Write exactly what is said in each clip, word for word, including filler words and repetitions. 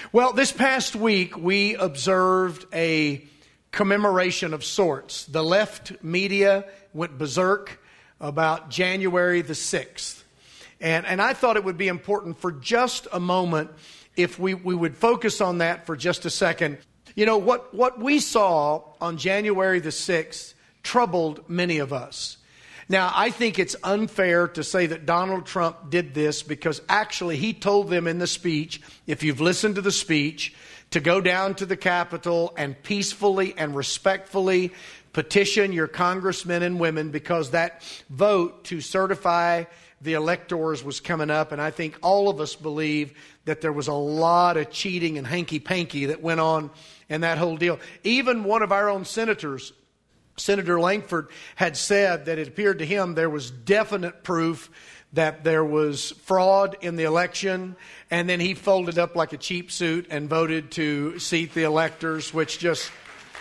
Well, this past week, we observed a commemoration of sorts. The left media went berserk about January the sixth. And, and I thought it would be important for just a moment if we, we would focus on that for just a second. You know, what, what we saw on January the sixth troubled many of us. Now, I think it's unfair to say that Donald Trump did this because actually he told them in the speech, if you've listened to the speech, to go down to the Capitol and peacefully and respectfully petition your congressmen and women because that vote to certify the electors was coming up. And I think all of us believe that there was a lot of cheating and hanky-panky that went on in that whole deal. Even one of our own senators, Senator Langford, had said that it appeared to him there was definite proof that there was fraud in the election, and then he folded up like a cheap suit and voted to seat the electors, which just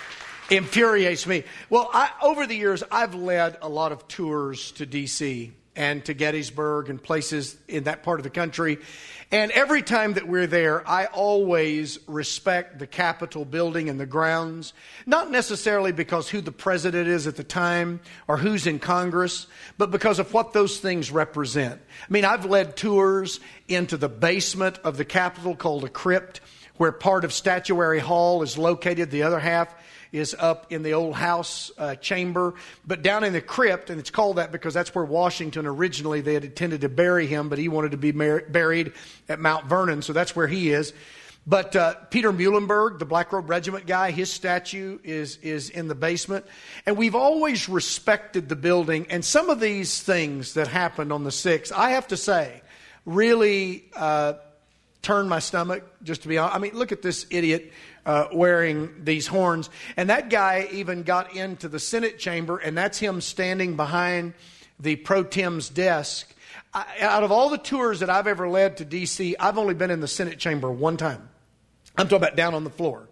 infuriates me. Well, I, over the years, I've led a lot of tours to D C and to Gettysburg and places in that part of the country. And every time that we're there, I always respect the Capitol building and the grounds, not necessarily because who the president is at the time or who's in Congress, but because of what those things represent. I mean, I've led tours into the basement of the Capitol called a crypt, where part of Statuary Hall is located, the other half is up in the old House uh, chamber. But down in the crypt, and it's called that because that's where Washington originally, they had intended to bury him, but he wanted to be mar- buried at Mount Vernon, so that's where he is. But uh, Peter Muhlenberg, the Black Robe Regiment guy, his statue is, is in the basement. And we've always respected the building. And some of these things that happened on the sixth, I have to say, really uh, turned my stomach, just to be honest. I mean, look at this idiot Uh, wearing these horns. And that guy even got into the Senate chamber, and that's him standing behind the pro tem's desk. I, out of all the tours that I've ever led to D C, I've only been in the Senate chamber one time. I'm talking about down on the floor.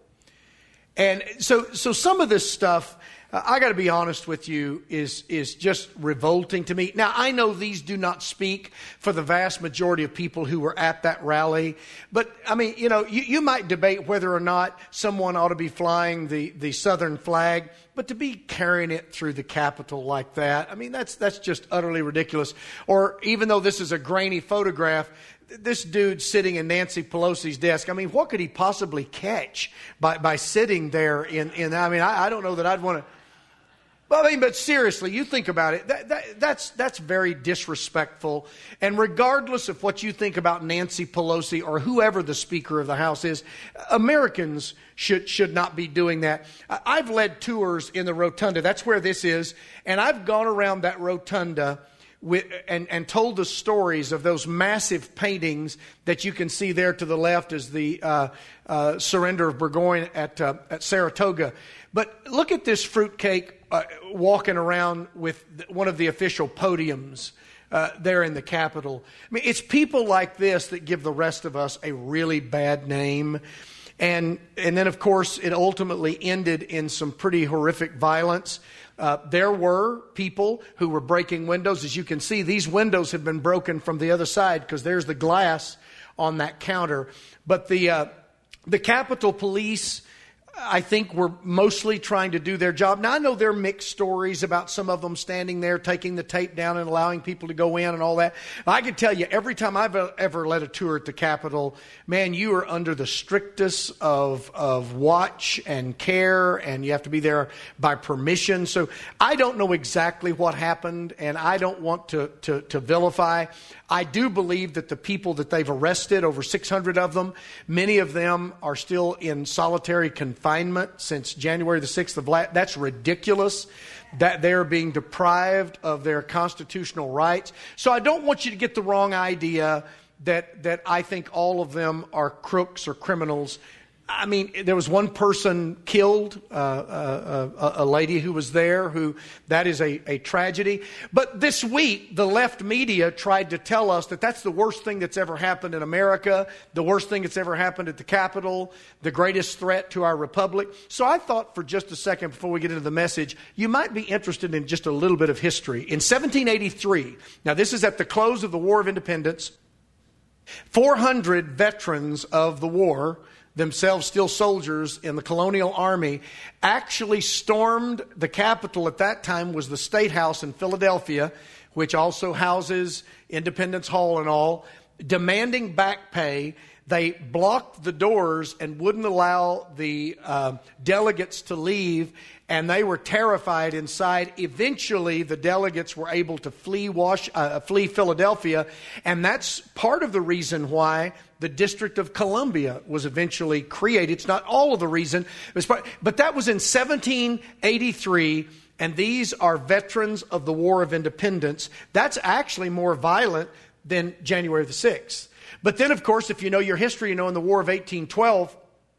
And so, so some of this stuff, uh, I got to be honest with you, is is just revolting to me. Now, I know these do not speak for the vast majority of people who were at that rally. But, I mean, you know, you, you might debate whether or not someone ought to be flying the, the Southern flag. But to be carrying it through the Capitol like that, I mean, that's that's just utterly ridiculous. Or even though this is a grainy photograph, this dude sitting in Nancy Pelosi's desk, I mean, what could he possibly catch by, by sitting there in, in I mean, I, I don't know that I'd want to. But I mean, but seriously, you think about it. That, that, that's that's very disrespectful. And regardless of what you think about Nancy Pelosi or whoever the Speaker of the House is, Americans should should not be doing that. I've led tours in the rotunda. That's where this is, and I've gone around that rotunda with, and and told the stories of those massive paintings that you can see there to the left as the uh, uh, surrender of Burgoyne at uh, at Saratoga. But look at this fruitcake uh, walking around with one of the official podiums uh, there in the Capitol. I mean, it's people like this that give the rest of us a really bad name. And and then, of course, it ultimately ended in some pretty horrific violence. Uh, there were people who were breaking windows. As you can see, these windows have been broken from the other side because there's the glass on that counter. But the uh, the Capitol Police, I think, we're mostly trying to do their job. Now, I know there are mixed stories about some of them standing there, taking the tape down and allowing people to go in and all that. I can tell you, every time I've ever led a tour at the Capitol, man, you are under the strictest of, of watch and care, and you have to be there by permission. So I don't know exactly what happened, and I don't want to, to, to vilify. I do believe that the people that they've arrested, over six hundred of them, many of them are still in solitary confinement since January the sixth of last. That's ridiculous that they're being deprived of their constitutional rights. So I don't want you to get the wrong idea that that I think all of them are crooks or criminals. I mean, there was one person killed, uh, uh, uh, a lady who was there, who, that is a, a tragedy. But this week, the left media tried to tell us that that's the worst thing that's ever happened in America, the worst thing that's ever happened at the Capitol, the greatest threat to our republic. So I thought for just a second before we get into the message, you might be interested in just a little bit of history. In seventeen eighty-three, now this is at the close of the War of Independence, four hundred veterans of the war, themselves still soldiers in the colonial army, actually stormed the Capitol. At that time was the State House in Philadelphia, which also houses Independence Hall and all, demanding back pay. They blocked the doors and wouldn't allow the uh, delegates to leave, and they were terrified inside. Eventually, the delegates were able to flee Wash, uh, flee Philadelphia, and that's part of the reason why the District of Columbia was eventually created. It's not all of the reason, it was part, but that was in seventeen eighty-three, and these are veterans of the War of Independence. That's actually more violent than January the sixth. But then, of course, if you know your history, you know in the War of eighteen twelve,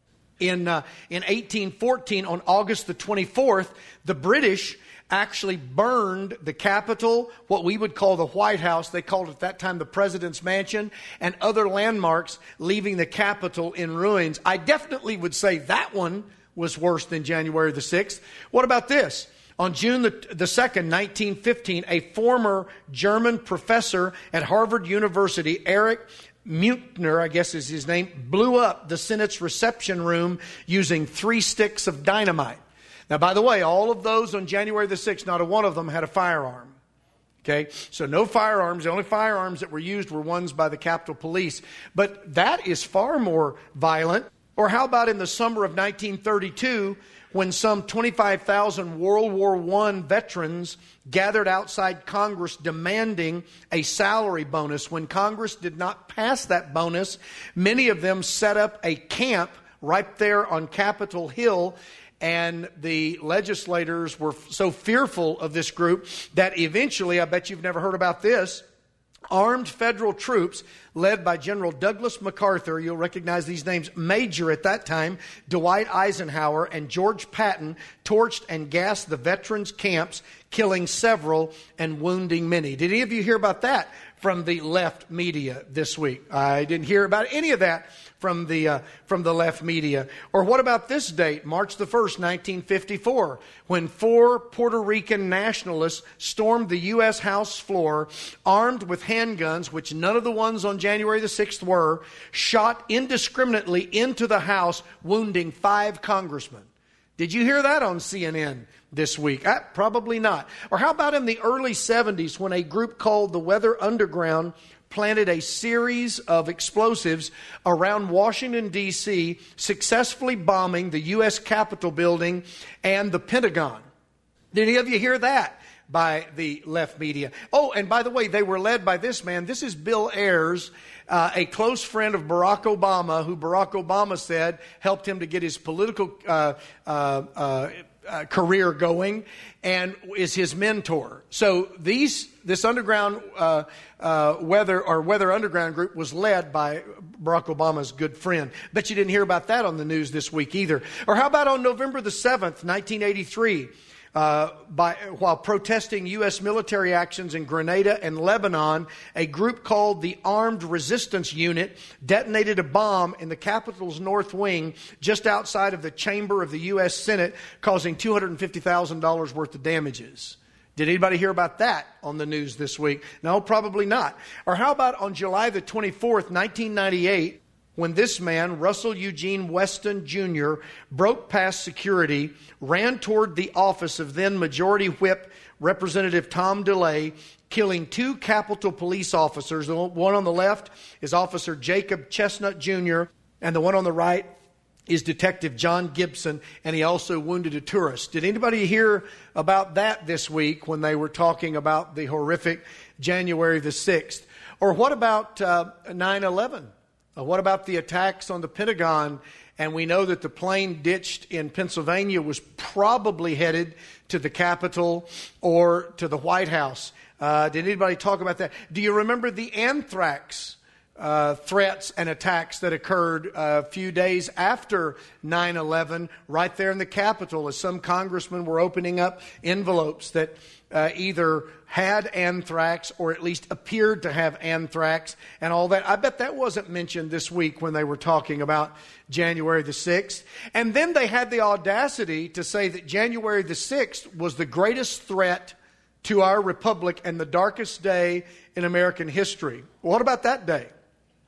in uh, in eighteen fourteen, on August the twenty-fourth, the British actually burned the Capitol, what we would call the White House. They called it at that time the President's Mansion, and other landmarks, leaving the Capitol in ruins. I definitely would say that one was worse than January the sixth. What about this? On June the second, nineteen fifteen, a former German professor at Harvard University, Erich Mutner, I guess is his name, blew up the Senate's reception room using three sticks of dynamite. Now, by the way, all of those on January the sixth, not a one of them had a firearm. Okay, so no firearms. The only firearms that were used were ones by the Capitol Police. But that is far more violent. Or how about in the summer of nineteen thirty-two, when some twenty-five thousand World War One veterans gathered outside Congress demanding a salary bonus. When Congress did not pass that bonus, many of them set up a camp right there on Capitol Hill, and the legislators were so fearful of this group that eventually, I bet you've never heard about this, armed federal troops led by General Douglas MacArthur, you'll recognize these names, Major at that time, Dwight Eisenhower, and George Patton, torched and gassed the veterans' camps, killing several and wounding many. Did any of you hear about that from the left media this week? I didn't hear about any of that from the uh, from the left media. Or what about this date, March the first, nineteen fifty-four, when four Puerto Rican nationalists stormed the U S House floor, armed with handguns, which none of the ones on January the sixth were, shot indiscriminately into the House, wounding five congressmen. Did you hear that on C N N this week? Uh, probably not. Or how about in the early seventies, when a group called the Weather Underground planted a series of explosives around Washington, D C, successfully bombing the U S Capitol building and the Pentagon? Did any of you hear that by the left media? Oh, and by the way, they were led by this man. This is Bill Ayers, uh, a close friend of Barack Obama, who Barack Obama said helped him to get his political uh, uh, uh, uh, career going, and is his mentor. So these this underground uh, uh, weather or Weather Underground group was led by Barack Obama's good friend. Bet you didn't hear about that on the news this week either. Or how about on November the seventh, nineteen eighty-three? Uh, by, while protesting U S military actions in Grenada and Lebanon, a group called the Armed Resistance Unit detonated a bomb in the Capitol's north wing just outside of the chamber of the U S Senate, causing two hundred fifty thousand dollars worth of damages. Did anybody hear about that on the news this week? No, probably not. Or how about on July the twenty-fourth, nineteen ninety-eight, when this man, Russell Eugene Weston Junior, broke past security, ran toward the office of then Majority Whip Representative Tom DeLay, killing two Capitol Police officers. The one on the left is Officer Jacob Chestnut Junior, and the one on the right is Detective John Gibson, and he also wounded a tourist. Did anybody hear about that this week when they were talking about the horrific January the sixth? Or what about uh, nine eleven? Uh, what about the attacks on the Pentagon? And we know that the plane ditched in Pennsylvania was probably headed to the Capitol or to the White House. Uh, did anybody talk about that? Do you remember the anthrax uh, threats and attacks that occurred a few days after nine eleven right there in the Capitol, as some congressmen were opening up envelopes that Uh, either had anthrax or at least appeared to have anthrax and all that? I bet that wasn't mentioned this week when they were talking about January the sixth. And then they had the audacity to say that January the sixth was the greatest threat to our republic and the darkest day in American history. What about that day?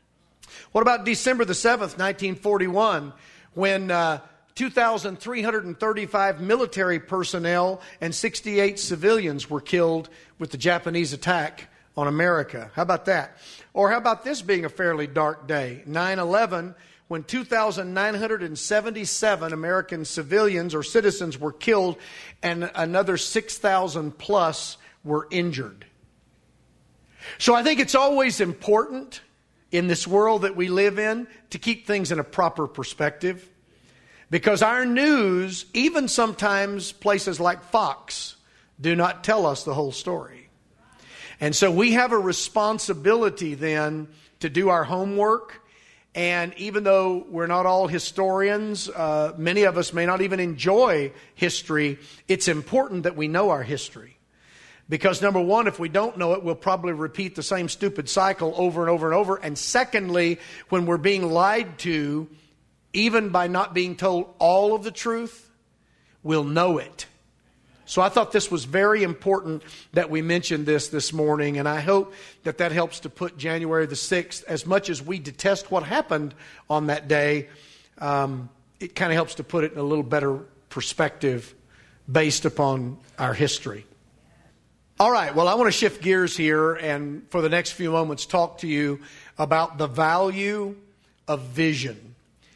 What about December the seventh, nineteen forty-one, when uh, two thousand three hundred thirty-five military personnel and sixty-eight civilians were killed with the Japanese attack on America? How about that? Or how about this being a fairly dark day? nine eleven, when two thousand nine hundred seventy-seven American civilians or citizens were killed and another six thousand plus were injured. So I think it's always important in this world that we live in to keep things in a proper perspective, because our news, even sometimes places like Fox, do not tell us the whole story. And so we have a responsibility then to do our homework. And even though we're not all historians, uh, many of us may not even enjoy history, it's important that we know our history. Because number one, if we don't know it, we'll probably repeat the same stupid cycle over and over and over. And secondly, when we're being lied to, even by not being told all of the truth, we'll know it. So I thought this was very important that we mentioned this this morning. And I hope that that helps to put January the sixth, as much as we detest what happened on that day, um, it kind of helps to put it in a little better perspective based upon our history. All right, well, I want to shift gears here and for the next few moments talk to you about the value of vision.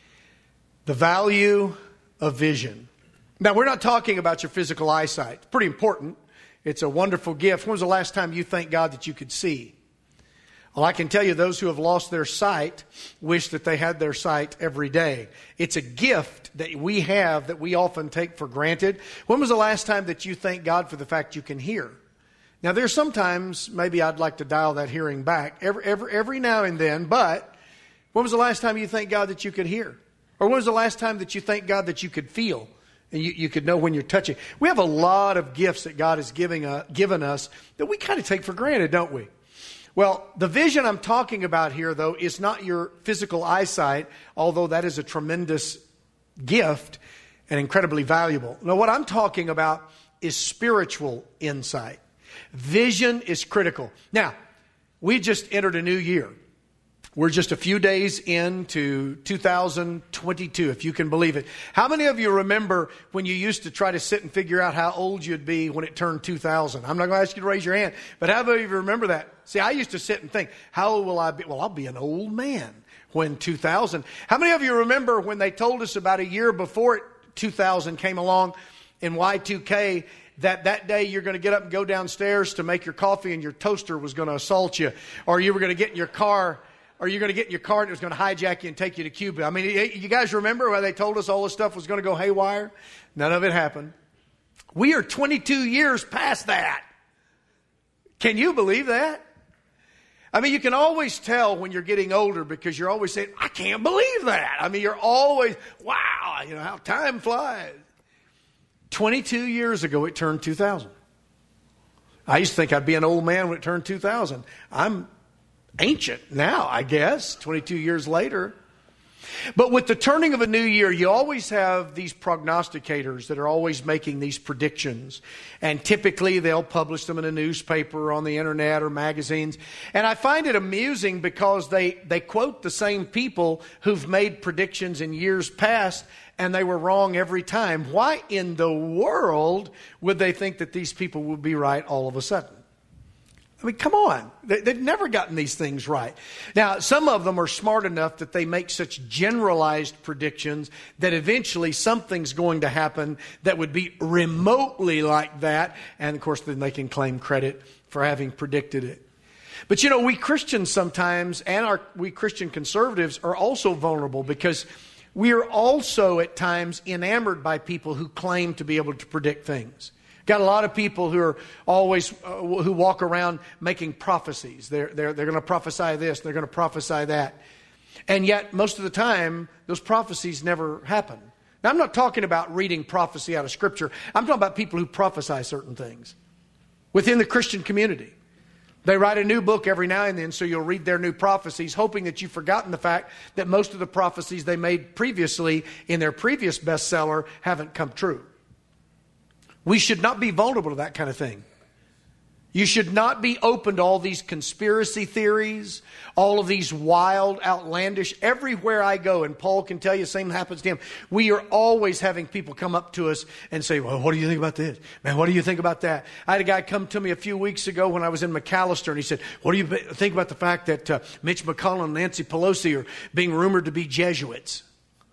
The value of vision. Now, we're not talking about your physical eyesight. It's pretty important. It's a wonderful gift. When was the last time you thanked God that you could see? Well, I can tell you those who have lost their sight wish that they had their sight every day. It's a gift that we have that we often take for granted. When was the last time that you thanked God for the fact you can hear? Now, there's sometimes, maybe I'd like to dial that hearing back every, every, every now and then, but when was the last time you thanked God that you could hear? Or when was the last time that you thanked God that you could feel and you, you could know when you're touching? We have a lot of gifts that God has giving, uh, given us that we kind of take for granted, don't we? Well, the vision I'm talking about here, though, is not your physical eyesight, although that is a tremendous gift and incredibly valuable. No, what I'm talking about is spiritual insight. Vision is critical. Now, we just entered a new year. We're just a few days into two thousand twenty-two, if you can believe it. How many of you remember when you used to try to sit and figure out how old you'd be when it turned two thousand? I'm not going to ask you to raise your hand, but how many of you remember that? See, I used to sit and think, how old will I be? Well, I'll be an old man when two thousand. How many of you remember when they told us about a year before two thousand came along in Y two K, that that day you're going to get up and go downstairs to make your coffee and your toaster was going to assault you, or you were going to get in your car, or you're going to get in your car and it was going to hijack you and take you to Cuba. I mean, you guys remember where they told us all this stuff was going to go haywire? None of it happened. We are twenty-two years past that. Can you believe that? I mean, you can always tell when you're getting older because you're always saying, I can't believe that. I mean, you're always, wow, you know, how time flies. twenty-two years ago, it turned two thousand. I used to think I'd be an old man when it turned two thousand. I'm ancient now, I guess, twenty-two years later. But with the turning of a new year, you always have these prognosticators that are always making these predictions. And typically they'll publish them in a newspaper or on the internet or magazines. And I find it amusing because they, they quote the same people who've made predictions in years past and they were wrong every time. Why in the world would they think that these people would be right all of a sudden? I mean, come on. They've never gotten these things right. Now, some of them are smart enough that they make such generalized predictions that eventually something's going to happen that would be remotely like that. And, of course, then they can claim credit for having predicted it. But, you know, we Christians sometimes, and our we Christian conservatives, are also vulnerable because we are also at times enamored by people who claim to be able to predict things. Got a lot of people who are always, uh, who walk around making prophecies. They're, they're, they're going to prophesy this, they're going to prophesy that. And yet, most of the time, those prophecies never happen. Now, I'm not talking about reading prophecy out of Scripture. I'm talking about people who prophesy certain things within the Christian community. They write a new book every now and then, so you'll read their new prophecies, hoping that you've forgotten the fact that most of the prophecies they made previously in their previous bestseller haven't come true. We should not be vulnerable to that kind of thing. You should not be open to all these conspiracy theories, all of these wild, outlandish, everywhere I go, and Paul can tell you the same happens to him. We are always having people come up to us and say, well, what do you think about this? Man, what do you think about that? I had a guy come to me a few weeks ago when I was in McAllister, and he said, what do you think about the fact that uh, Mitch McConnell and Nancy Pelosi are being rumored to be Jesuits?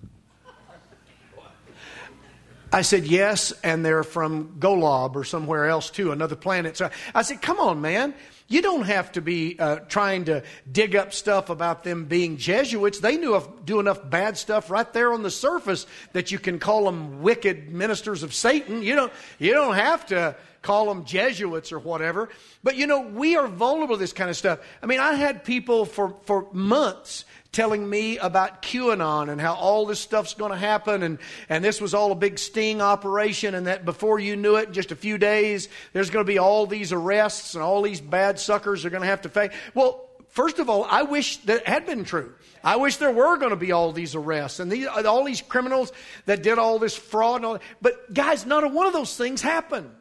I said, yes, and they're from Golob or somewhere else too, another planet. So I said, come on, man. You don't have to be uh, trying to dig up stuff about them being Jesuits. They knew of, do enough bad stuff right there on the surface that you can call them wicked ministers of Satan. You don't, you don't have to call them Jesuits or whatever. But, you know, we are vulnerable to this kind of stuff. I mean, I had people for, for months telling me about QAnon and how all this stuff's going to happen, and, and this was all a big sting operation, and that before you knew it, in just a few days, there's going to be all these arrests and all these bad suckers are going to have to face. Well, first of all, I wish that had been true. I wish there were going to be all these arrests and these, all these criminals that did all this fraud and all that. But guys, not a one of those things happened.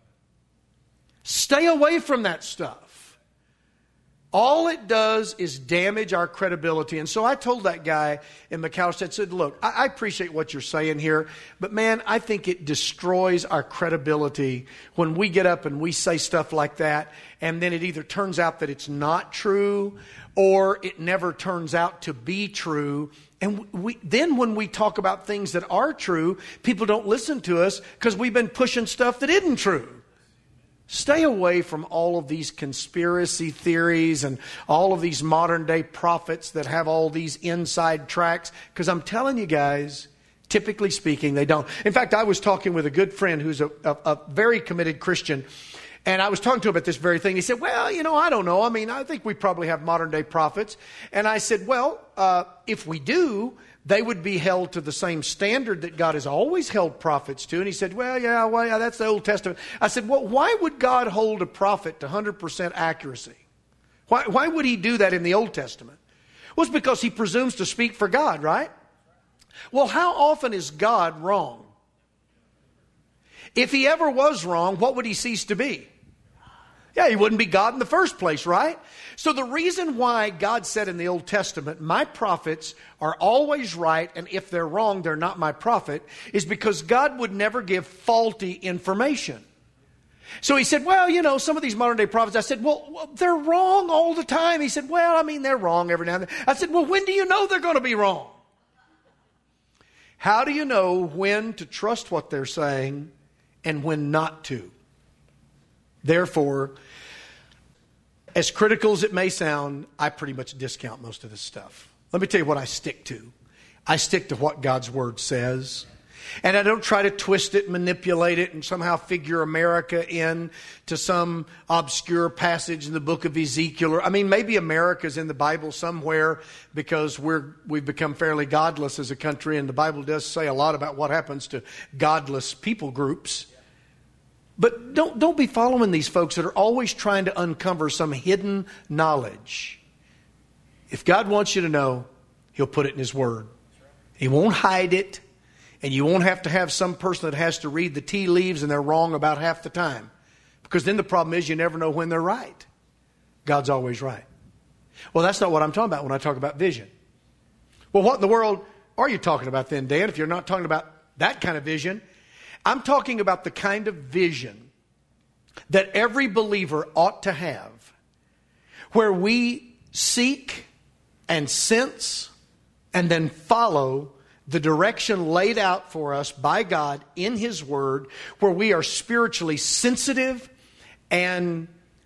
Stay away from that stuff. All it does is damage our credibility. And so I told that guy in McAllister, I said, look, I, I appreciate what you're saying here, but man, I think it destroys our credibility when we get up and we say stuff like that, and then it either turns out that it's not true, or it never turns out to be true. And we, then when we talk about things that are true, people don't listen to us because we've been pushing stuff that isn't true. Stay away from all of these conspiracy theories and all of these modern day prophets that have all these inside tracks. Because I'm telling you guys, typically speaking, they don't. In fact, I was talking with a good friend who's a, a, a very committed Christian. And I was talking to him about this very thing. He said, well, you know, I don't know. I mean, I think we probably have modern day prophets. And I said, well, uh, if we do, they would be held to the same standard that God has always held prophets to. And he said, well, yeah, well, yeah, that's the Old Testament. I said, well, why would God hold a prophet to one hundred percent accuracy? Why, why would he do that in the Old Testament? Well, it's because he presumes to speak for God, right? Well, how often is God wrong? If he ever was wrong, what would he cease to be? Yeah, he wouldn't be God in the first place, right? So the reason why God said in the Old Testament, my prophets are always right, and if they're wrong, they're not my prophet, is because God would never give faulty information. So he said, well, you know, some of these modern day prophets, I said, well, they're wrong all the time. He said, well, I mean, they're wrong every now and then. I said, well, when do you know they're going to be wrong? How do you know when to trust what they're saying and when not to? Therefore, as critical as it may sound, I pretty much discount most of this stuff. Let me tell you what I stick to. I stick to what God's Word says. And I don't try to twist it, manipulate it, and somehow figure America in to some obscure passage in the book of Ezekiel. I mean, maybe America's in the Bible somewhere because we're, we've become fairly godless as a country, and the Bible does say a lot about what happens to godless people groups. But don't, don't be following these folks that are always trying to uncover some hidden knowledge. If God wants you to know, He'll put it in His Word. He won't hide it. And you won't have to have some person that has to read the tea leaves and they're wrong about half the time. Because then the problem is you never know when they're right. God's always right. Well, that's not what I'm talking about when I talk about vision. Well, what in the world are you talking about then, Dan, if you're not talking about that kind of vision? I'm talking about the kind of vision that every believer ought to have, where we seek and sense and then follow the direction laid out for us by God in His Word, where we are spiritually sensitive and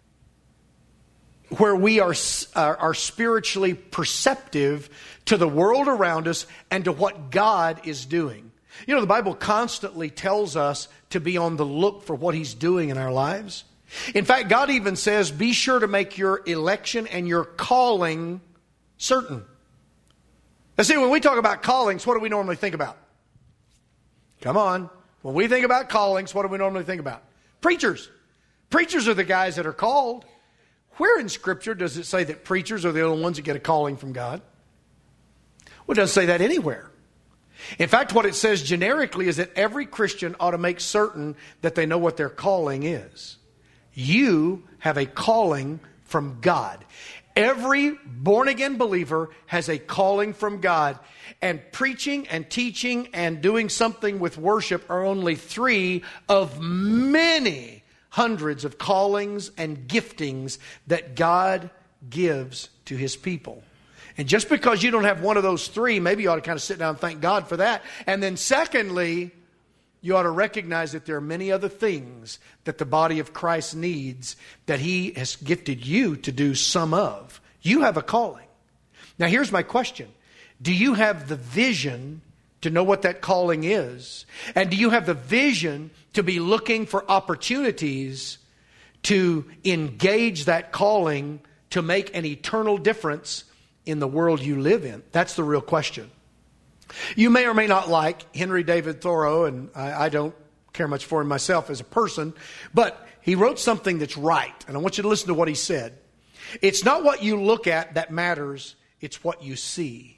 where we are, are, are spiritually perceptive to the world around us and to what God is doing. You know, the Bible constantly tells us to be on the look for what He's doing in our lives. In fact, God even says, be sure to make your election and your calling certain. Now see, when we talk about callings, what do we normally think about? Come on. When we think about callings, what do we normally think about? Preachers. Preachers are the guys that are called. Where in Scripture does it say that preachers are the only ones that get a calling from God? Well, it doesn't say that anywhere. In fact, what it says generically is that every Christian ought to make certain that they know what their calling is. You have a calling from God. Every born-again believer has a calling from God. And preaching and teaching and doing something with worship are only three of many hundreds of callings and giftings that God gives to His people. And just because you don't have one of those three, maybe you ought to kind of sit down and thank God for that. And then secondly, you ought to recognize that there are many other things that the body of Christ needs that He has gifted you to do some of. You have a calling. Now here's my question. Do you have the vision to know what that calling is? And do you have the vision to be looking for opportunities to engage that calling to make an eternal difference in the world you live in? That's the real question. You may or may not like Henry David Thoreau, and I, I don't care much for him myself as a person, but he wrote something that's right, and I want you to listen to what he said. It's not what you look at that matters, it's what you see.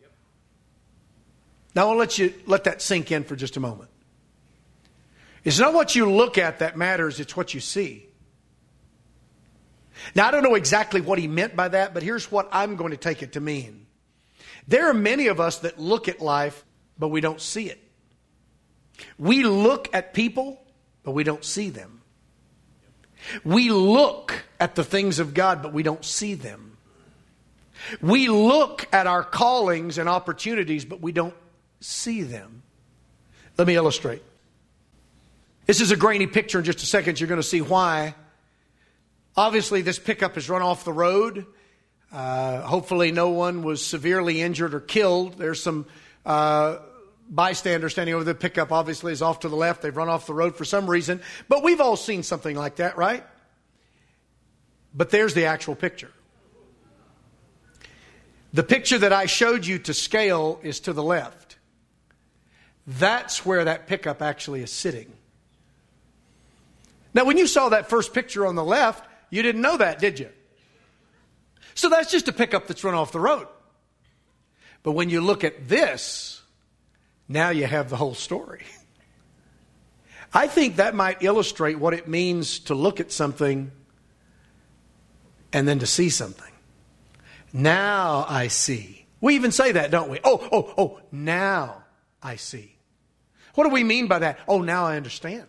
Now I'll let you let that sink in for just a moment. It's not what you look at that matters, it's what you see. Now I don't know exactly what he meant by that, but here's what I'm going to take it to mean. There are many of us that look at life, but we don't see it. We look at people, but we don't see them. We look at the things of God, but we don't see them. We look at our callings and opportunities, but we don't see them. Let me illustrate. This is a grainy picture. In just a second, you're going to see why. Obviously, this pickup has run off the road. Uh, hopefully, no one was severely injured or killed. There's some uh, bystanders standing over the pickup. Obviously, is off to the left. They've run off the road for some reason. But we've all seen something like that, right? But there's the actual picture. The picture that I showed you to scale is to the left. That's where that pickup actually is sitting. Now, when you saw that first picture on the left, you didn't know that, did you? So that's just a pickup that's run off the road. But when you look at this, now you have the whole story. I think that might illustrate what it means to look at something and then to see something. Now I see. We even say that, don't we? Oh, oh, oh, now I see. What do we mean by that? Oh, now I understand.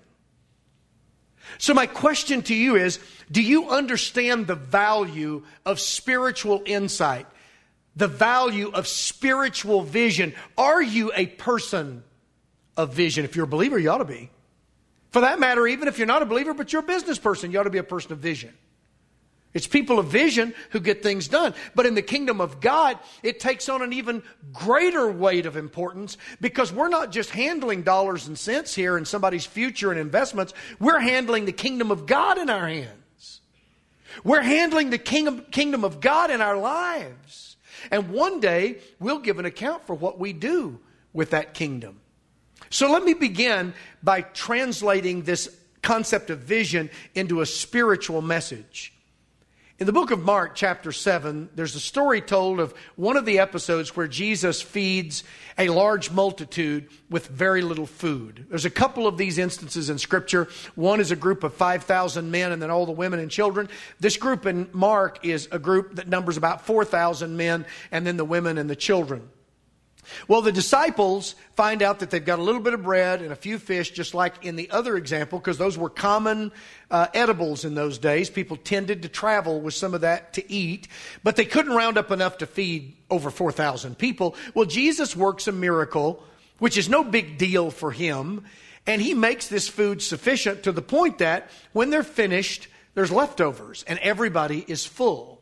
So my question to you is, do you understand the value of spiritual insight? The value of spiritual vision? Are you a person of vision? If you're a believer, you ought to be. For that matter, even if you're not a believer, but you're a business person, you ought to be a person of vision. It's people of vision who get things done. But in the kingdom of God, it takes on an even greater weight of importance because we're not just handling dollars and cents here and somebody's future and investments. We're handling the kingdom of God in our hands. We're handling the kingdom, kingdom of God in our lives. And one day, we'll give an account for what we do with that kingdom. So let me begin by translating this concept of vision into a spiritual message. In the book of Mark, chapter seven, there's a story told of one of the episodes where Jesus feeds a large multitude with very little food. There's a couple of these instances in Scripture. One is a group of five thousand men and then all the women and children. This group in Mark is a group that numbers about four thousand men and then the women and the children. Well, the disciples find out that they've got a little bit of bread and a few fish, just like in the other example, because those were common uh, edibles in those days. People tended to travel with some of that to eat, but they couldn't round up enough to feed over four thousand people. Well, Jesus works a miracle, which is no big deal for him, and he makes this food sufficient to the point that when they're finished, there's leftovers, and everybody is full.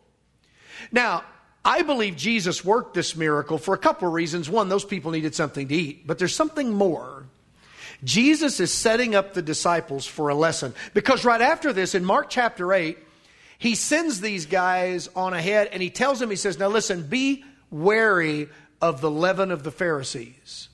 Now, I believe Jesus worked this miracle for a couple of reasons. One, those people needed something to eat. But there's something more. Jesus is setting up the disciples for a lesson. Because right after this, in Mark chapter eight, he sends these guys on ahead and he tells them, he says, now listen, be wary of the leaven of the Pharisees.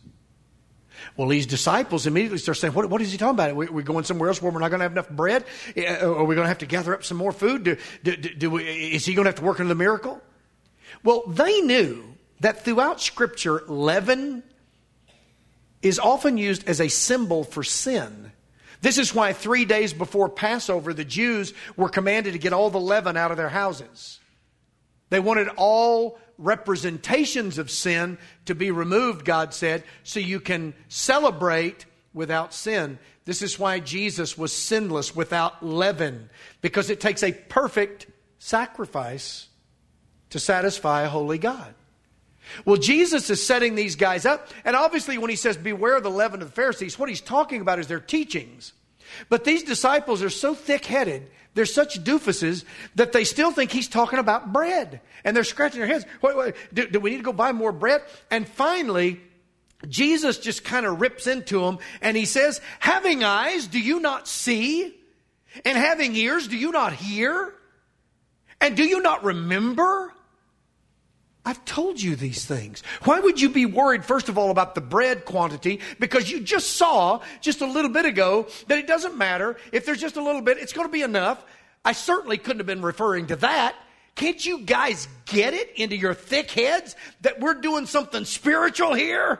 Well, these disciples immediately start saying, what, what is he talking about? We're going somewhere else where we're not going to have enough bread? Are we going to have to gather up some more food? Do, do, do we, is he going to have to work on the miracle? Well, they knew that throughout Scripture, leaven is often used as a symbol for sin. This is why three days before Passover, the Jews were commanded to get all the leaven out of their houses. They wanted all representations of sin to be removed, God said, so you can celebrate without sin. This is why Jesus was sinless, without leaven, because it takes a perfect sacrifice to satisfy a holy God. Well, Jesus is setting these guys up, and obviously when he says, beware the leaven of the Pharisees, what he's talking about is their teachings. But these disciples are so thick-headed, they're such doofuses, that they still think he's talking about bread. And they're scratching their heads. Wait, wait, do, do we need to go buy more bread? And finally, Jesus just kind of rips into them, and he says, having eyes, do you not see? And having ears, do you not hear? And do you not remember? I've told you these things. Why would you be worried, first of all, about the bread quantity? Because you just saw just a little bit ago that it doesn't matter. If there's just a little bit, it's going to be enough. I certainly couldn't have been referring to that. Can't you guys get it into your thick heads that we're doing something spiritual here?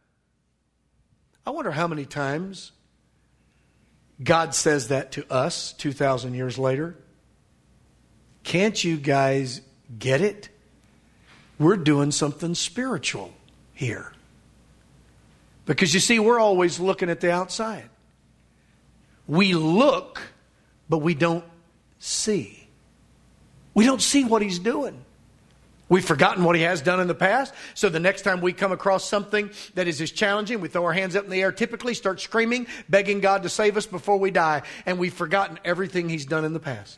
I wonder how many times God says that to us two thousand years later. Can't you guys get it? We're doing something spiritual here. Because you see, we're always looking at the outside. We look, but we don't see. We don't see what he's doing. We've forgotten what he has done in the past. So the next time we come across something that is as challenging, we throw our hands up in the air, typically start screaming, begging God to save us before we die. And we've forgotten everything he's done in the past.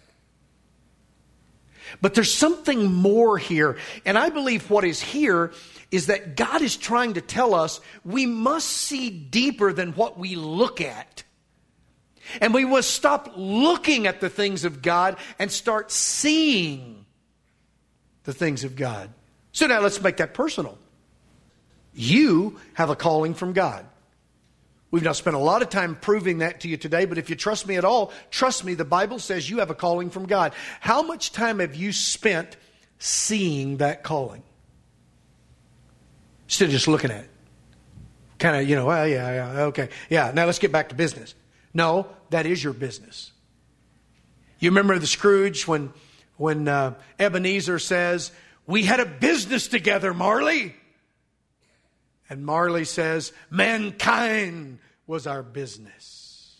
But there's something more here. And I believe what is here is that God is trying to tell us we must see deeper than what we look at. And we must stop looking at the things of God and start seeing the things of God. So now let's make that personal. You have a calling from God. We've not spent a lot of time proving that to you today, but if you trust me at all, trust me, the Bible says you have a calling from God. How much time have you spent seeing that calling? Instead of just looking at it. Kind of, you know, well, yeah, yeah, okay. Yeah, now let's get back to business. No, that is your business. You remember the Scrooge when, when uh, Ebenezer says, we had a business together, Marley. And Marley says, mankind was our business.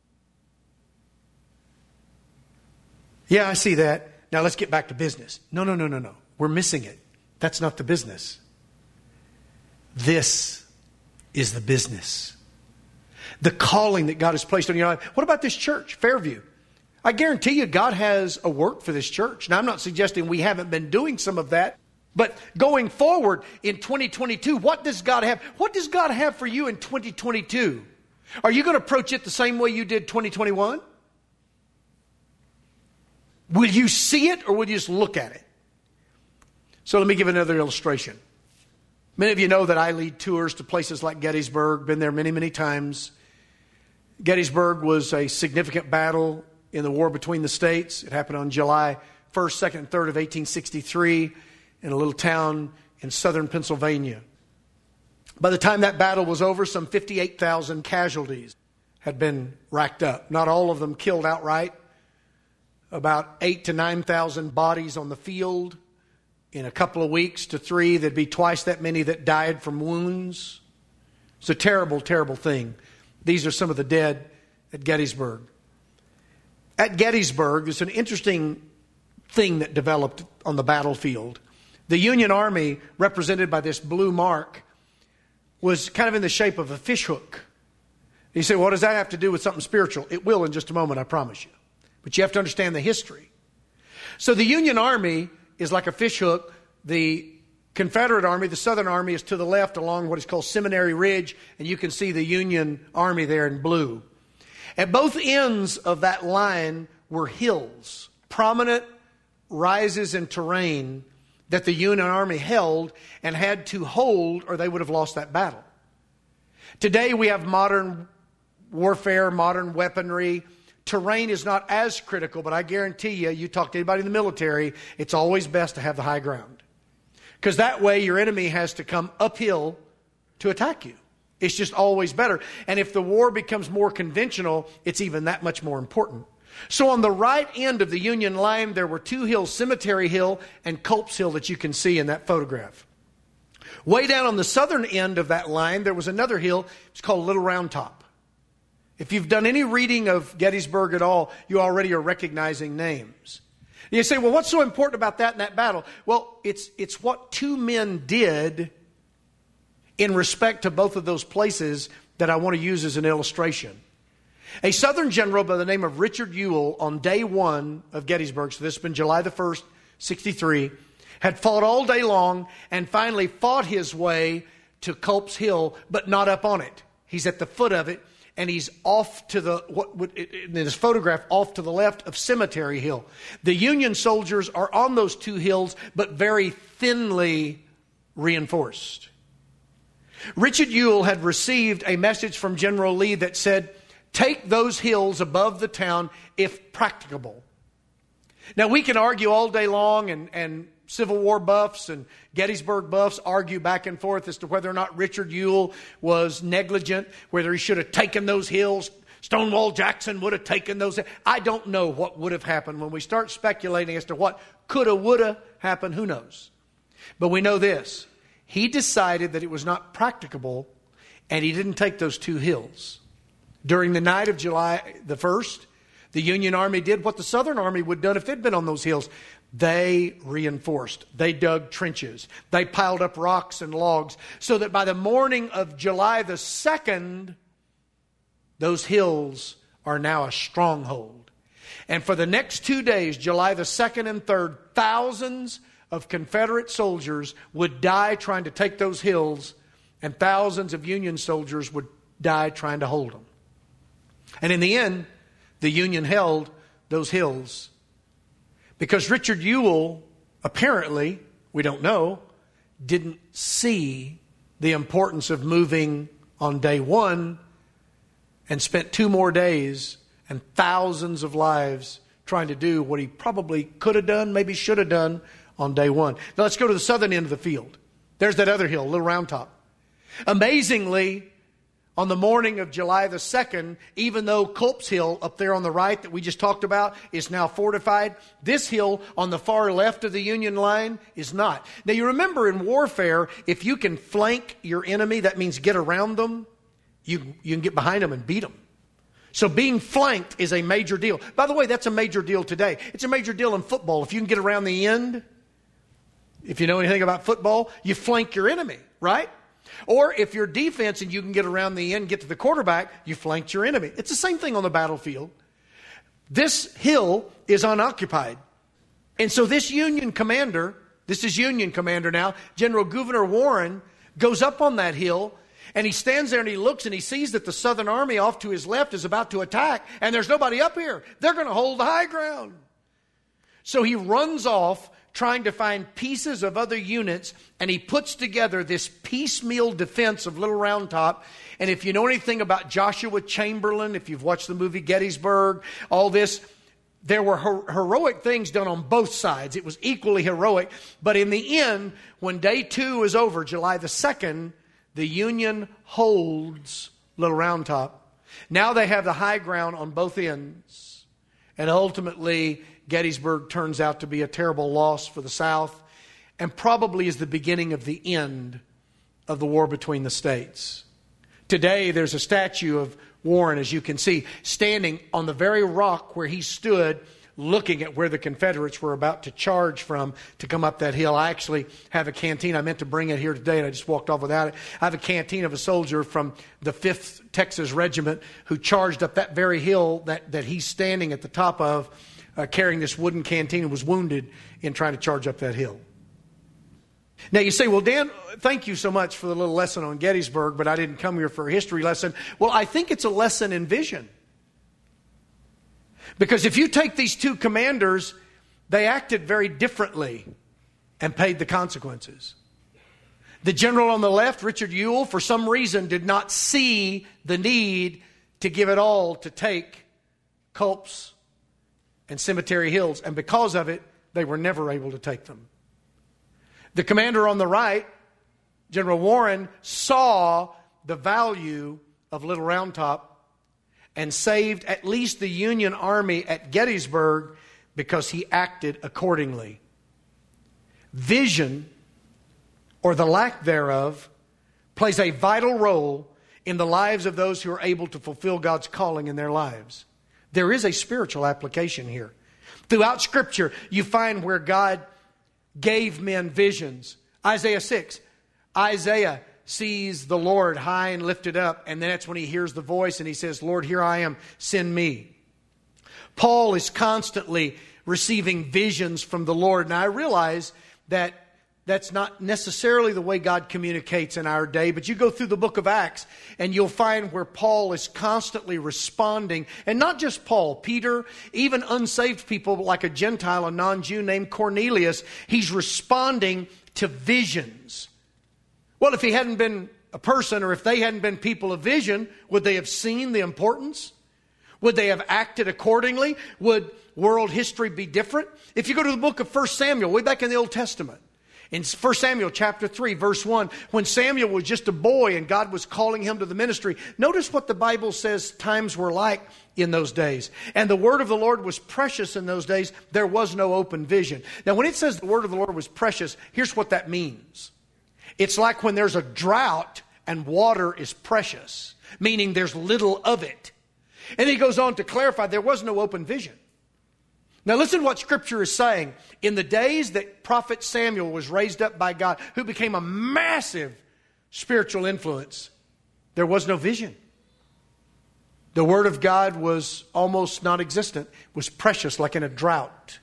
Yeah, I see that. Now let's get back to business. No, no, no, no, no. We're missing it. That's not the business. This is the business. The calling that God has placed on your life. What about this church, Fairview? I guarantee you God has a work for this church. Now I'm not suggesting we haven't been doing some of that. But going forward in twenty twenty-two, what does God have? What does God have for you in twenty twenty-two? Are you going to approach it the same way you did twenty twenty-one? Will you see it or will you just look at it? So let me give another illustration. Many of you know that I lead tours to places like Gettysburg. Been there many, many times. Gettysburg was a significant battle in the war between the states. It happened on July first, second, and third of eighteen sixty-three. In a little town in southern Pennsylvania. By the time that battle was over, some fifty-eight thousand casualties had been racked up. Not all of them killed outright. About eight to nine thousand bodies on the field. In a couple of weeks to three, there'd be twice that many that died from wounds. It's a terrible, terrible thing. These are some of the dead at Gettysburg. At Gettysburg, there's an interesting thing that developed on the battlefield. The Union Army, represented by this blue mark, was kind of in the shape of a fish hook. You say, what does that have to do with something spiritual? It will in just a moment, I promise you. But you have to understand the history. So the Union Army is like a fish hook. The Confederate Army, the Southern Army, is to the left along what is called Seminary Ridge, and you can see the Union Army there in blue. At both ends of that line were hills, prominent rises in terrain that the Union Army held and had to hold or they would have lost that battle. Today we have modern warfare, modern weaponry. Terrain is not as critical, but I guarantee you, you talk to anybody in the military, it's always best to have the high ground. Because that way your enemy has to come uphill to attack you. It's just always better. And if the war becomes more conventional, it's even that much more important. So on the right end of the Union line, there were two hills, Cemetery Hill and Culp's Hill, that you can see in that photograph. Way down on the southern end of that line, there was another hill. It's called Little Round Top. If you've done any reading of Gettysburg at all, you already are recognizing names. And you say, well, what's so important about that in that battle? Well, it's, it's what two men did in respect to both of those places that I want to use as an illustration. A Southern general by the name of Richard Ewell on day one of Gettysburg, so this has been July the first, sixty-three, had fought all day long and finally fought his way to Culp's Hill, but not up on it. He's at the foot of it, and he's off to the, what would, in his photograph, off to the left of Cemetery Hill. The Union soldiers are on those two hills, but very thinly reinforced. Richard Ewell had received a message from General Lee that said, take those hills above the town if practicable. Now, we can argue all day long, and, and Civil War buffs and Gettysburg buffs argue back and forth as to whether or not Richard Ewell was negligent, whether he should have taken those hills. Stonewall Jackson would have taken those. I don't know what would have happened. When we start speculating as to what coulda, woulda happened, who knows? But we know this. He decided that it was not practicable, and he didn't take those two hills. During the night of July the first, the Union Army did what the Southern Army would have done if they'd been on those hills. They reinforced. They dug trenches. They piled up rocks and logs so that by the morning of July the second, those hills are now a stronghold. And for the next two days, July the second and third, thousands of Confederate soldiers would die trying to take those hills, and thousands of Union soldiers would die trying to hold them. And in the end, the Union held those hills because Richard Ewell, apparently, we don't know, didn't see the importance of moving on day one and spent two more days and thousands of lives trying to do what he probably could have done, maybe should have done on day one. Now let's go to the southern end of the field. There's that other hill, Little Round Top. Amazingly, on the morning of July the second, even though Culp's Hill up there on the right that we just talked about is now fortified, this hill on the far left of the Union line is not. Now you remember in warfare, if you can flank your enemy, that means get around them, you, you can get behind them and beat them. So being flanked is a major deal. By the way, that's a major deal today. It's a major deal in football. If you can get around the end, if you know anything about football, you flank your enemy, right? Or if you're defense and you can get around the end, get to the quarterback, you flanked your enemy. It's the same thing on the battlefield. This hill is unoccupied. And so this Union commander, this is Union commander now, General Gouverneur Warren, goes up on that hill, and he stands there and he looks and he sees that the Southern Army off to his left is about to attack, and there's nobody up here. They're going to hold the high ground. So he runs off trying to find pieces of other units, and he puts together this piecemeal defense of Little Round Top. And if you know anything about Joshua Chamberlain, if you've watched the movie Gettysburg, all this, there were her- heroic things done on both sides. It was equally heroic. But in the end, when day two is over, July the second, the Union holds Little Round Top. Now they have the high ground on both ends. And ultimately, Gettysburg turns out to be a terrible loss for the South and probably is the beginning of the end of the war between the states. Today, there's a statue of Warren, as you can see, standing on the very rock where he stood looking at where the Confederates were about to charge from to come up that hill. I actually have a canteen. I meant to bring it here today, and I just walked off without it. I have a canteen of a soldier from the fifth Texas Regiment who charged up that very hill that, that he's standing at the top of, Uh, carrying this wooden canteen, and was wounded in trying to charge up that hill. Now you say, well, Dan, thank you so much for the little lesson on Gettysburg, but I didn't come here for a history lesson. Well, I think it's a lesson in vision. Because if you take these two commanders, they acted very differently and paid the consequences. The general on the left, Richard Ewell, for some reason did not see the need to give it all to take Culp's and Cemetery Hills, and because of it, they were never able to take them. The commander on the right, General Warren, saw the value of Little Round Top and saved at least the Union Army at Gettysburg because he acted accordingly. Vision, or the lack thereof, plays a vital role in the lives of those who are able to fulfill God's calling in their lives. There is a spiritual application here. Throughout Scripture, you find where God gave men visions. Isaiah six, Isaiah sees the Lord high and lifted up, and then that's when he hears the voice and he says, Lord, here I am, send me. Paul is constantly receiving visions from the Lord. Now I realize that that's not necessarily the way God communicates in our day, but you go through the book of Acts and you'll find where Paul is constantly responding. And not just Paul, Peter, even unsaved people like a Gentile, a non-Jew named Cornelius, he's responding to visions. Well, if he hadn't been a person, or if they hadn't been people of vision, would they have seen the importance? Would they have acted accordingly? Would world history be different? If you go to the book of First Samuel, way back in the Old Testament, in First Samuel chapter three, verse one, when Samuel was just a boy and God was calling him to the ministry, notice what the Bible says times were like in those days. And the word of the Lord was precious in those days. There was no open vision. Now, when it says the word of the Lord was precious, here's what that means. It's like when there's a drought and water is precious, meaning there's little of it. And he goes on to clarify there was no open vision. Now listen to what Scripture is saying. In the days that Prophet Samuel was raised up by God, who became a massive spiritual influence, there was no vision. The Word of God was almost non-existent, was precious like in a drought.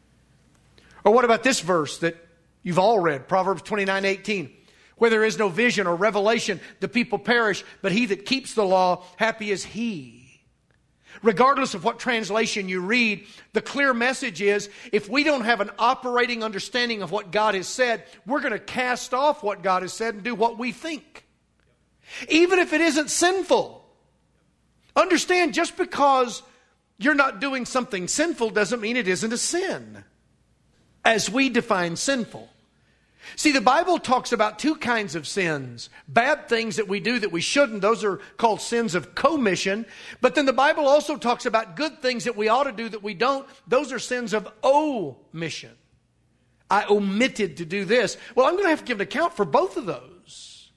Or what about this verse that you've all read, Proverbs twenty-nine eighteen? Where there is no vision or revelation, the people perish, but he that keeps the law, happy is he. Regardless of what translation you read, the clear message is, if we don't have an operating understanding of what God has said, we're going to cast off what God has said and do what we think. Even if it isn't sinful. Understand, just because you're not doing something sinful doesn't mean it isn't a sin, as we define sinful. See, the Bible talks about two kinds of sins. Bad things that we do that we shouldn't. Those are called sins of commission. But then the Bible also talks about good things that we ought to do that we don't. Those are sins of omission. I omitted to do this. Well, I'm going to have to give an account for both of those.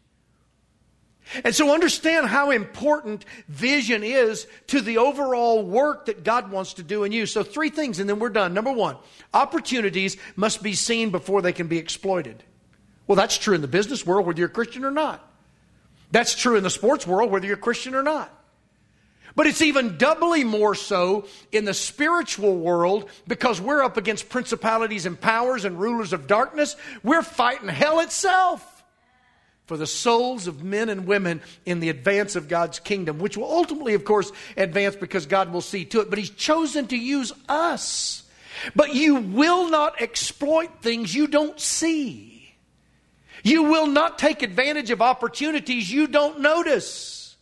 And so understand how important vision is to the overall work that God wants to do in you. So three things and then we're done. Number one, opportunities must be seen before they can be exploited. Well, that's true in the business world, whether you're a Christian or not. That's true in the sports world, whether you're a Christian or not. But it's even doubly more so in the spiritual world, because we're up against principalities and powers and rulers of darkness. We're fighting hell itself for the souls of men and women in the advance of God's kingdom, which will ultimately, of course, advance because God will see to it. But He's chosen to use us. But you will not exploit things you don't see. You will not take advantage of opportunities you don't notice.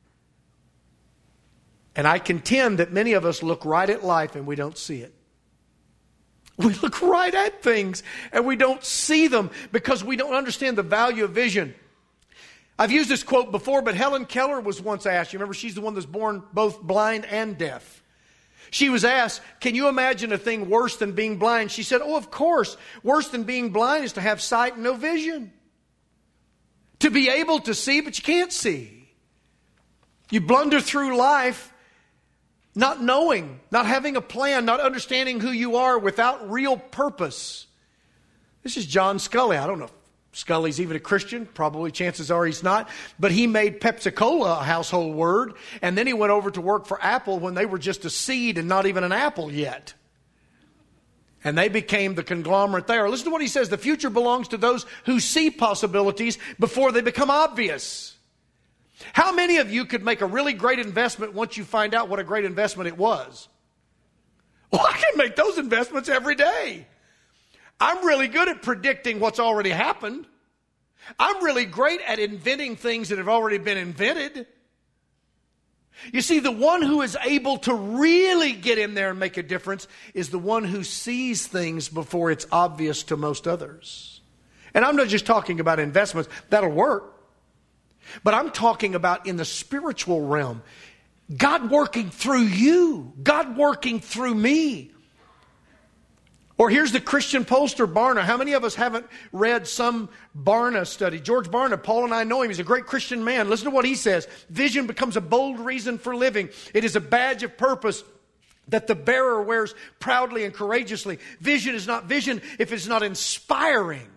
And I contend that many of us look right at life and we don't see it. We look right at things and we don't see them because we don't understand the value of vision. I've used this quote before, but Helen Keller was once asked, you remember she's the one that's born both blind and deaf. She was asked, can you imagine a thing worse than being blind? She said, oh, of course. Worse than being blind is to have sight and no vision. To be able to see, but you can't see. You blunder through life not knowing, not having a plan, not understanding who you are without real purpose. This is John Scully. I don't know if Scully's even a Christian. Probably chances are he's not. But he made Pepsi-Cola a household word. And then he went over to work for Apple when they were just a seed and not even an apple yet. And they became the conglomerate they are. Listen to what he says. The future belongs to those who see possibilities before they become obvious. How many of you could make a really great investment once you find out what a great investment it was? Well, I can make those investments every day. I'm really good at predicting what's already happened. I'm really great at inventing things that have already been invented. You see, the one who is able to really get in there and make a difference is the one who sees things before it's obvious to most others. And I'm not just talking about investments. That'll work. But I'm talking about in the spiritual realm. God working through you. God working through me. Or here's the Christian pollster, Barna. How many of us haven't read some Barna study? George Barna, Paul and I know him. He's a great Christian man. Listen to what he says. Vision becomes a bold reason for living. It is a badge of purpose that the bearer wears proudly and courageously. Vision is not vision if it's not inspiring.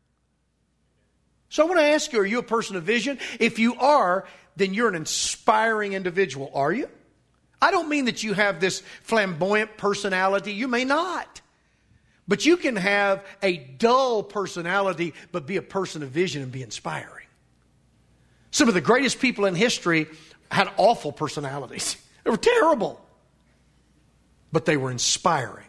So I want to ask you, are you a person of vision? If you are, then you're an inspiring individual, are you? I don't mean that you have this flamboyant personality. You may not. But you can have a dull personality, but be a person of vision and be inspiring. Some of the greatest people in history had awful personalities. They were terrible. But they were inspiring.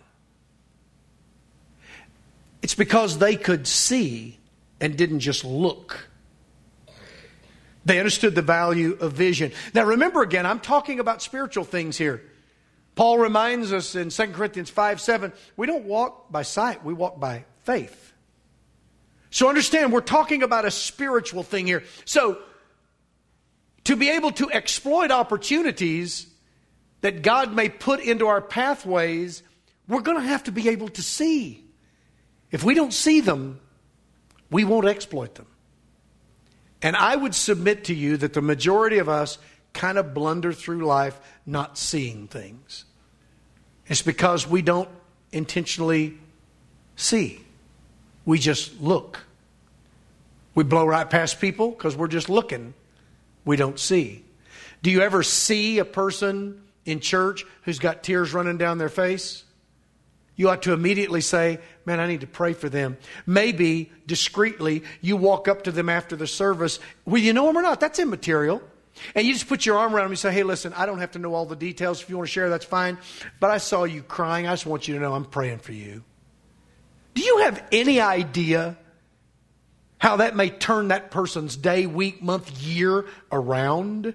It's because they could see and didn't just look. They understood the value of vision. Now remember again, I'm talking about spiritual things here. Paul reminds us in Second Corinthians five seven, we don't walk by sight, we walk by faith. So understand, we're talking about a spiritual thing here. So, to be able to exploit opportunities that God may put into our pathways, we're going to have to be able to see. If we don't see them, we won't exploit them. And I would submit to you that the majority of us kind of blunder through life not seeing things. It's because we don't intentionally see. We just look. We blow right past people because we're just looking. We don't see. Do you ever see a person in church who's got tears running down their face? You ought to immediately say, man, I need to pray for them. Maybe discreetly you walk up to them after the service. Well, you know them or not, that's immaterial. And you just put your arm around them and say, hey, listen, I don't have to know all the details. If you want to share, that's fine. But I saw you crying. I just want you to know I'm praying for you. Do you have any idea how that may turn that person's day, week, month, year around?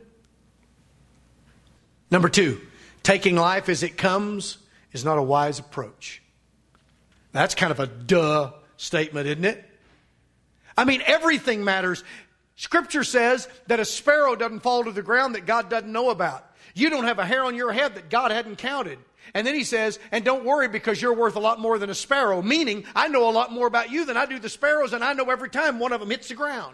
Number two, taking life as it comes is not a wise approach. That's kind of a duh statement, isn't it? I mean, everything matters. Scripture says that a sparrow doesn't fall to the ground that God doesn't know about. You don't have a hair on your head that God hadn't counted. And then he says, and don't worry because you're worth a lot more than a sparrow. Meaning, I know a lot more about you than I do the sparrows, and I know every time one of them hits the ground.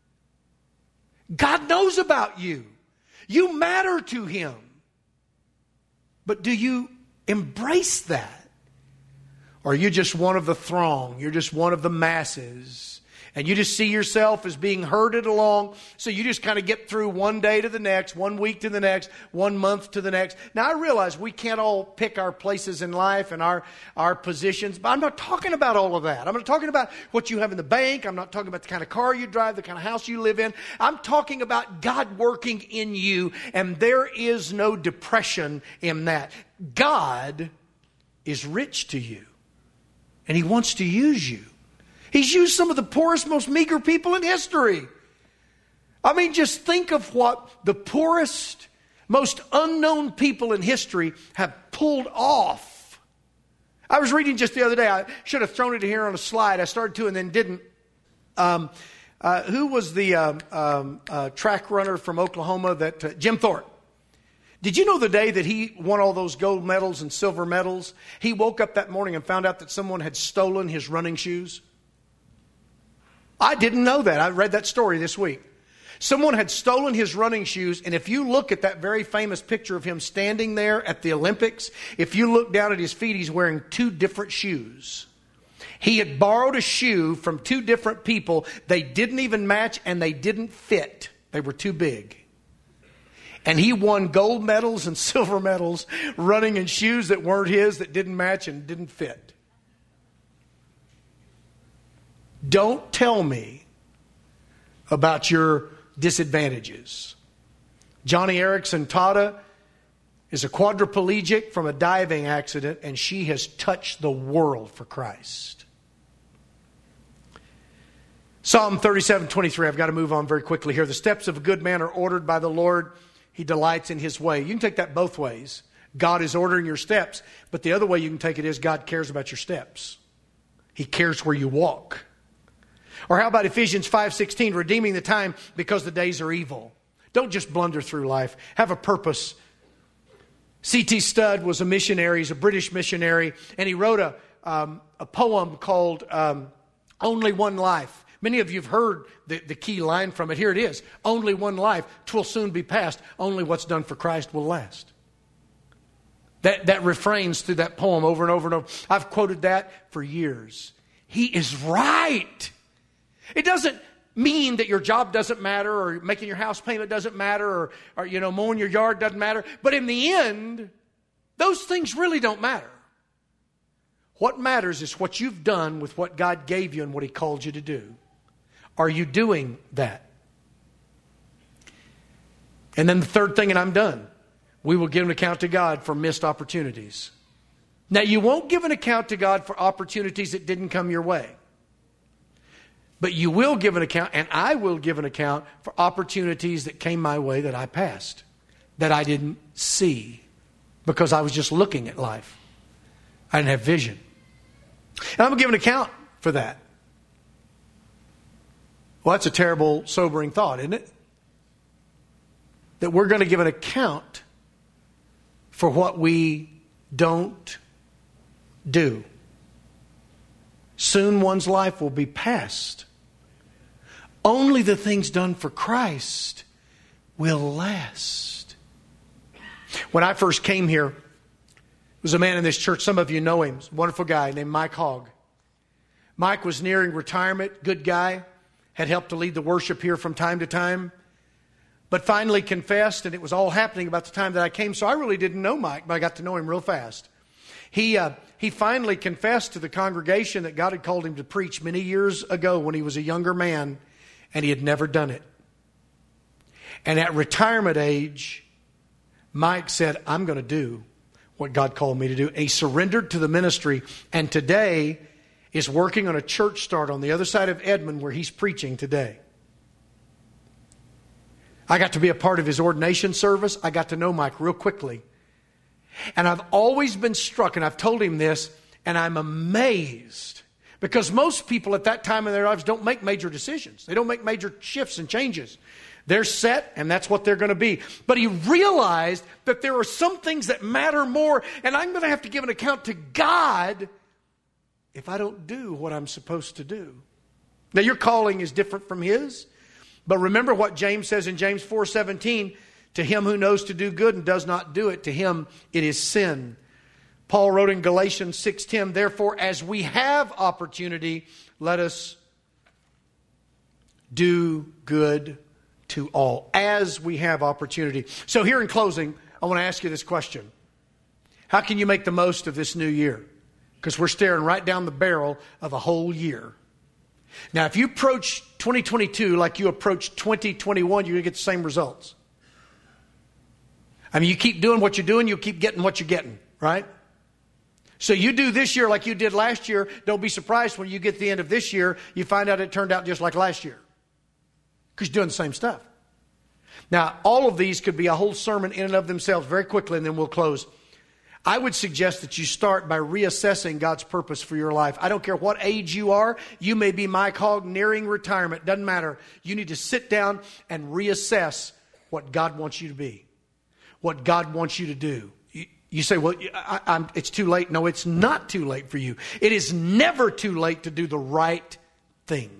God knows about you. You matter to Him. But do you embrace that? Or are you just one of the throng? You're just one of the masses. And you just see yourself as being herded along. So you just kind of get through one day to the next, one week to the next, one month to the next. Now I realize we can't all pick our places in life and our, our positions. But I'm not talking about all of that. I'm not talking about what you have in the bank. I'm not talking about the kind of car you drive, the kind of house you live in. I'm talking about God working in you. And there is no depression in that. God is rich to you. And He wants to use you. He's used some of the poorest, most meager people in history. I mean, just think of what the poorest, most unknown people in history have pulled off. I was reading just the other day. I should have thrown it here on a slide. I started to and then didn't. Um, uh, who was the um, um, uh, track runner from Oklahoma? That uh, Jim Thorpe. Did you know the day that he won all those gold medals and silver medals, he woke up that morning and found out that someone had stolen his running shoes? I didn't know that. I read that story this week. Someone had stolen his running shoes, and if you look at that very famous picture of him standing there at the Olympics, if you look down at his feet, he's wearing two different shoes. He had borrowed a shoe from two different people. They didn't even match, and they didn't fit. They were too big. And he won gold medals and silver medals running in shoes that weren't his, that didn't match and didn't fit. Don't tell me about your disadvantages. Johnny Erickson Tada is a quadriplegic from a diving accident, and she has touched the world for Christ. Psalm thirty-seven twenty-three. I've got to move on very quickly here. The steps of a good man are ordered by the Lord. He delights in His way. You can take that both ways. God is ordering your steps, but the other way you can take it is God cares about your steps. He cares where you walk. Or how about Ephesians five sixteen, redeeming the time because the days are evil. Don't just blunder through life. Have a purpose. C T Studd was a missionary. He's a British missionary. And he wrote a, um, a poem called um, Only One Life. Many of you have heard the, the key line from it. Here it is. Only one life. 'Twill soon be past. Only what's done for Christ will last. That, that refrains through that poem over and over and over. I've quoted that for years. He is right. It doesn't mean that your job doesn't matter, or making your house payment doesn't matter, or, or you know, mowing your yard doesn't matter. But in the end, those things really don't matter. What matters is what you've done with what God gave you and what He called you to do. Are you doing that? And then the third thing, and I'm done. We will give an account to God for missed opportunities. Now, you won't give an account to God for opportunities that didn't come your way. But you will give an account, and I will give an account for opportunities that came my way that I passed, that I didn't see because I was just looking at life. I didn't have vision. And I'm going to give an account for that. Well, that's a terrible, sobering thought, isn't it? That we're going to give an account for what we don't do. Soon one's life will be past. Only the things done for Christ will last. When I first came here, there was a man in this church. Some of you know him. He's a wonderful guy named Mike Hogg. Mike was nearing retirement. Good guy. Had helped to lead the worship here from time to time. But finally confessed, and it was all happening about the time that I came. So I really didn't know Mike, but I got to know him real fast. He uh, he finally confessed to the congregation that God had called him to preach many years ago when he was a younger man, and he had never done it. And at retirement age, Mike said, I'm going to do what God called me to do. He surrendered to the ministry, and today is working on a church start on the other side of Edmond where he's preaching today. I got to be a part of his ordination service. I got to know Mike real quickly. And I've always been struck, and I've told him this, and I'm amazed. Because most people at that time in their lives don't make major decisions. They don't make major shifts and changes. They're set, and that's what they're going to be. But he realized that there are some things that matter more, and I'm going to have to give an account to God if I don't do what I'm supposed to do. Now, your calling is different from his. But remember what James says in James four seventeen, to him who knows to do good and does not do it, to him it is sin. Paul wrote in Galatians six ten, therefore, as we have opportunity, let us do good to all. As we have opportunity. So here in closing, I want to ask you this question. How can you make the most of this new year? Because we're staring right down the barrel of a whole year. Now, if you approach twenty twenty-two like you approach twenty twenty-one, you're going to get the same results. I mean, you keep doing what you're doing, you'll keep getting what you're getting, right? So you do this year like you did last year. Don't be surprised when you get to the end of this year, you find out it turned out just like last year. Because you're doing the same stuff. Now, all of these could be a whole sermon in and of themselves very quickly, and then we'll close. I would suggest that you start by reassessing God's purpose for your life. I don't care what age you are. You may be Mike Hogg nearing retirement. Doesn't matter. You need to sit down and reassess what God wants you to be. What God wants you to do. You, you say, well, I, I'm, it's too late. No, it's not too late for you. It is never too late to do the right thing.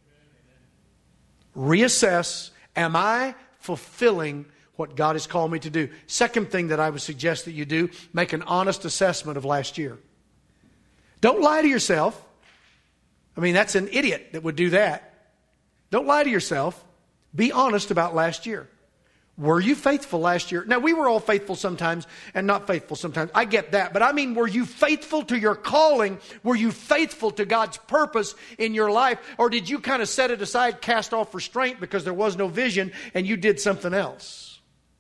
Reassess. Am I fulfilling what God has called me to do? Second thing that I would suggest that you do, make an honest assessment of last year. Don't lie to yourself. I mean, that's an idiot that would do that. Don't lie to yourself. Be honest about last year. Were you faithful last year? Now, we were all faithful sometimes and not faithful sometimes. I get that. But I mean, were you faithful to your calling? Were you faithful to God's purpose in your life? Or did you kind of set it aside, cast off restraint because there was no vision and you did something else?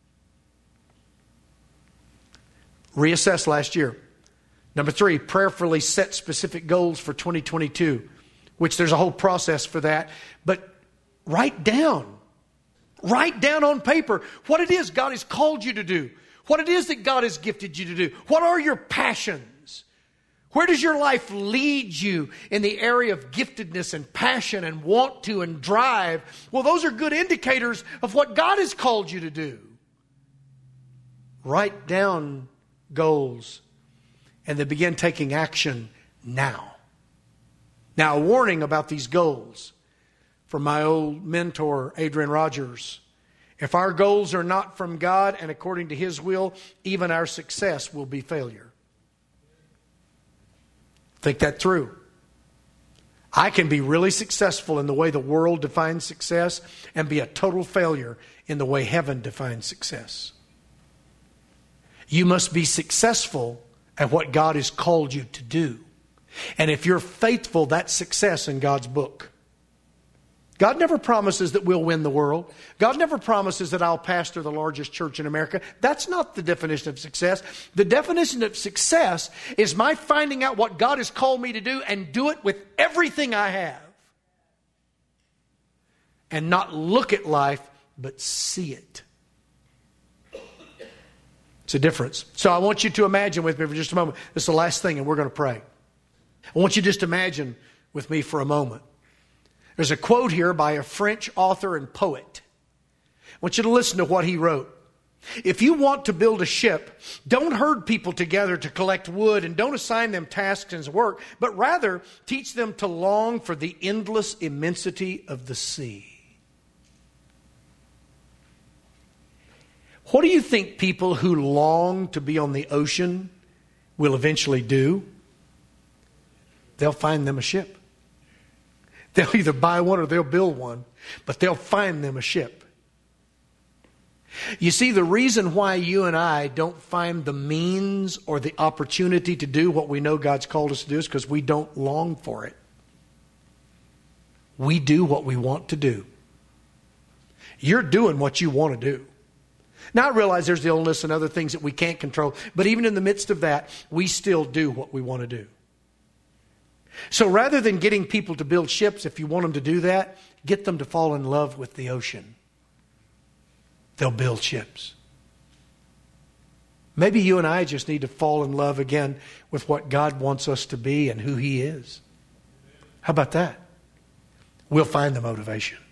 Reassess last year. Number three, prayerfully set specific goals for twenty twenty-two, which there's a whole process for that. But write down. Write down on paper what it is God has called you to do. What it is that God has gifted you to do. What are your passions? Where does your life lead you in the area of giftedness and passion and want to and drive? Well, those are good indicators of what God has called you to do. Write down goals and then begin taking action now. Now, a warning about these goals from my old mentor, Adrian Rogers. If our goals are not from God and according to His will, even our success will be failure. Think that through. I can be really successful in the way the world defines success and be a total failure in the way heaven defines success. You must be successful at what God has called you to do. And if you're faithful, that's success in God's book. God never promises that we'll win the world. God never promises that I'll pastor the largest church in America. That's not the definition of success. The definition of success is my finding out what God has called me to do and do it with everything I have. And not look at life, but see it. It's a difference. So I want you to imagine with me for just a moment. This is the last thing, and we're going to pray. I want you to just imagine with me for a moment. There's a quote here by a French author and poet. I want you to listen to what he wrote. If you want to build a ship, don't herd people together to collect wood and don't assign them tasks and work, but rather teach them to long for the endless immensity of the sea. What do you think people who long to be on the ocean will eventually do? They'll find them a ship. They'll either buy one or they'll build one, but they'll find them a ship. You see, the reason why you and I don't find the means or the opportunity to do what we know God's called us to do is because we don't long for it. We do what we want to do. You're doing what you want to do. Now, I realize there's the illness and other things that we can't control, but even in the midst of that, we still do what we want to do. So rather than getting people to build ships, if you want them to do that, get them to fall in love with the ocean. They'll build ships. Maybe you and I just need to fall in love again with what God wants us to be and who He is. How about that? We'll find the motivation.